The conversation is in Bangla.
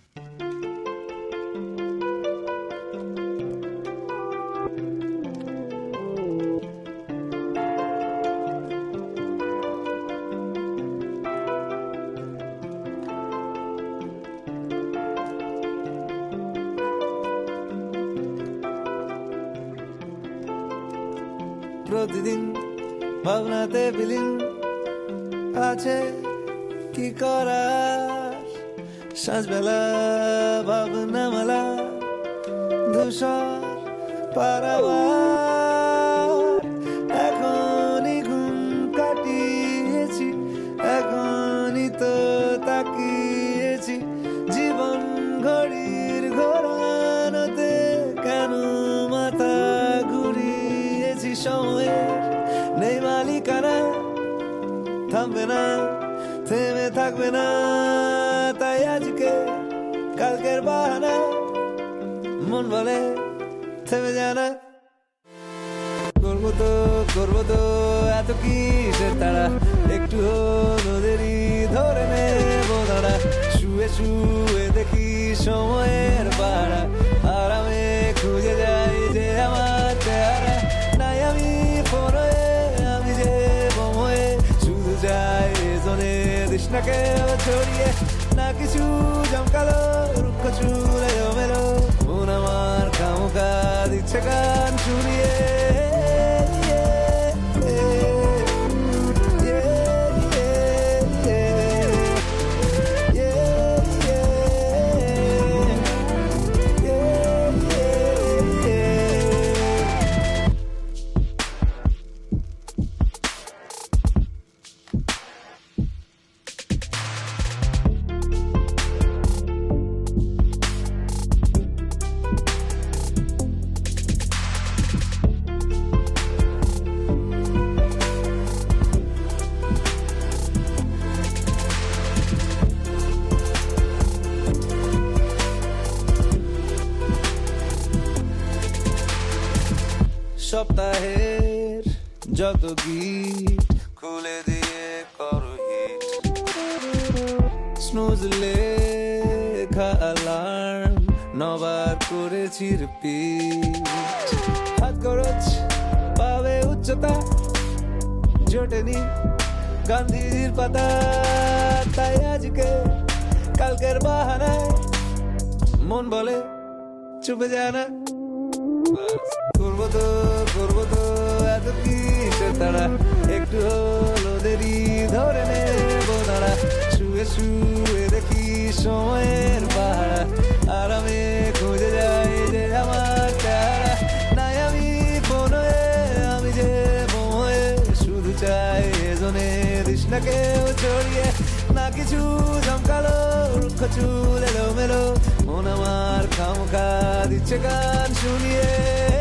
প্রতিদিন ভাবনাতে বিলীন আছে কি করার, সাঁঝবেলা ভাবনা মেলা ধূসর পারাবার। এখনই ঘুম কাটিয়েছি, এখনই তো তাকিয়েছি জীবন ঘড়ির ঘোরানোতে, কেন মাথা ঘুরিয়েছি সময়ের নেই মালিকানা, থামবে না থেমে থাকবে না, তাই আজকে কালকের বাহানা মন বলে থেমে যায় না। করবো তো এত কিসের তারা, একটু হলো দেরি ধরে নেবো দাঁড়া, শুয়ে শুয়ে দেখি সময়ের পাহারা, আরামে খুঁজে যাই যে আমার চেহারা। নাই আমি ফোন হয়ে, আমি যে বোম হয়ে, শুধু যাই রেজনে তৃষ্ণাকে ছড়িয়ে, না কিছু জমকালো রুক্ষ চুলে জমেলো, মন আমার খামোখা দিচ্ছে গান শুনিয়ে। সপ্তাহের যত গীত খুলে দিয়ে করো হিট, স্নুজ লেখা অ্যালার্ম নবার করেছি রিপিট, হাত খরচ পাবে উচ্চতা জোটেনি গান্ধীজির পাতা, তাই আজকে কালকের বাহানায় মন বলে চুপে যায় না। করবো তো এত কিসের তারা, একটু হলো দেরি ধরে নেবো দাঁড়া, শুয়ে শুয়ে দেখি সময়ের পাহারা, আরামে খুঁজে যাই যে আমার চেহারা। নাই আমি ফোন হয়ে, আমি যে বোম হয়ে, শুধু চাই এজনে তৃষ্ণাকেও ছড়িয়ে, না কিছু জমকালো রুক্ষ চুল এলোমেলো, মন আমার খামোখা দিচ্ছে গান শুনিয়ে।